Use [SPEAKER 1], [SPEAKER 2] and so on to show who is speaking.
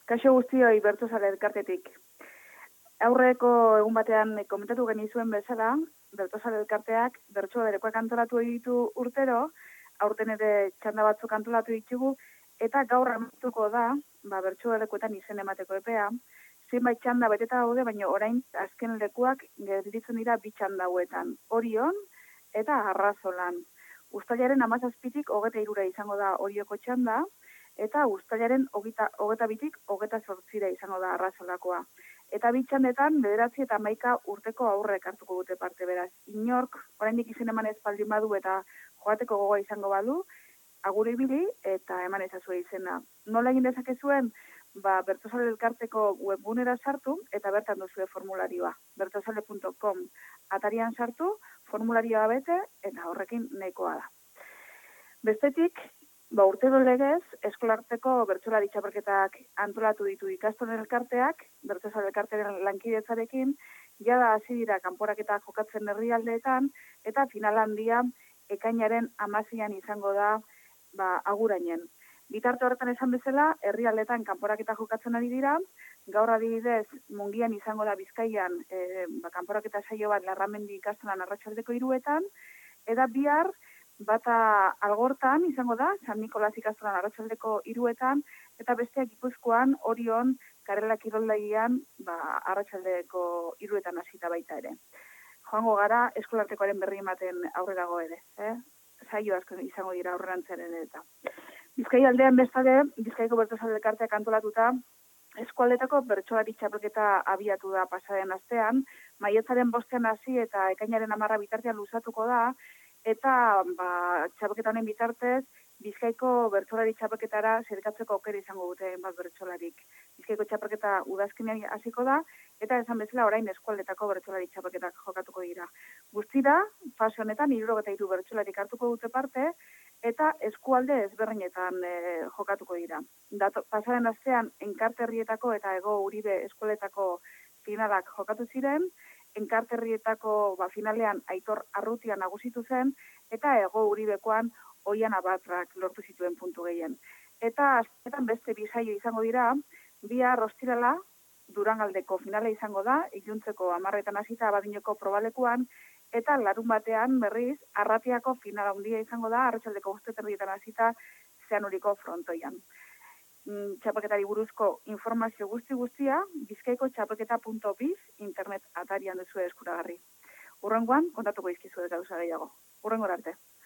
[SPEAKER 1] Kaixo guztioi Bertsozale elkartetik. Aurreko egun batean komentatu genizuen bezala, Bertsozale elkarteak bertsolerekoak antolatu ditu urtero, aurten ere txanda batzuk antolatu ditugu, eta gaur amaituko da, bertsolekuetan izen emateko epea, zenbait txanda beteta daude, baina orain azken lekuak gelditzen dira bi txanda hauetan, Orion eta Arrazolan. Uztailaren 17tik 23 izango da Orioko txanda, eta uztailaren 22tik 28 izango da Arrazolakoa. Eta bi txandetan 9 eta 11 urteko aurrek hartuko dute parte, beraz. Inork, oraindik izen eman ez baldin badu eta joateko gogoa izango badu, agur ibili eta eman ezazue izena. Nola egin dezakezuen? Bertsozale elkarteko webgunera sartu eta bertan duzue formularioa. bertsozale.com atarian sartu, formularioa bete eta horrekin nahikoa da. Bestetik, urtero legez, eskolarteko bertsolari txapelketak antolatu ditu ikastolen elkarteak, Bertsozale elkartearen lankidetzarekin, jada hasi dira kanporaketak jokatzen herrialdeetan, eta final handia ekainaren 16an izango da agurainen. Bitarte horretan esan bezala, herrialdeetan kanporaketa jokatzen ari dira, gaur adibidez Mungian izango da Bizkaian kanporaketa saio bat Larramendi ikastolan arratsaldeko 3etan, eta bihar bata Algortan izango da, San Nikolas ikastolan arratsaldeko 3etan, eta besteak Gipuzkoan Orion Karela kiroldegian arratsaldeko 3etan hasita baita ere. Joango gara eskolartekoaren berri ematen aurrerago ere, saio asko izango dira aurrerantzaren eta. Bizkai aldean bestalde, Bizkaiko Bertsozale elkarteak antolatuta, eskualdetako bertsolari txapelketa abiatu da pasaren astean, maiatzaren 5ean hasi eta ekainaren 10 bitartean luzatuko da, eta txapelketa honen bitartez, Bizkaiko bertsolari txapelketara zerkatzeko aukera izango dute bertsolarik. Bizkaiko txapelketa udazkenean hasiko da, eta esan bezala orain eskualdetako bertsolari txapelketak jokatuko dira. Guztira, fase honetan 73 bertsolarik hartuko dute parte, eta eskualde ezberdinetan jokatuko dira. Pasaren astean Enkarterrietako eta Hego Uribe eskualetako finalak jokatu ziren, Enkarterrietako finalean Aitor Arrutia nagusitu zen, eta Hego Uribekoan Oian Abatrak lortu zituen puntu gehien. Eta astetan beste bi saio izango dira, bihar ostirala Durangaldeko finale izango da, iluntzeko 10etan hasita Abadinoko probalekuan, eta larun batean berriz Arratiako final handia izango da, arratsaldeko 5:30 hasita Zeanuriko frontoian. Txapelketari buruzko informazio guztia, bizkaikotxapelketa.biz internet atarian duzue eskuragarri. Hurrengoan kontatuko izkizuet gauza gehiago. Hurrengora arte.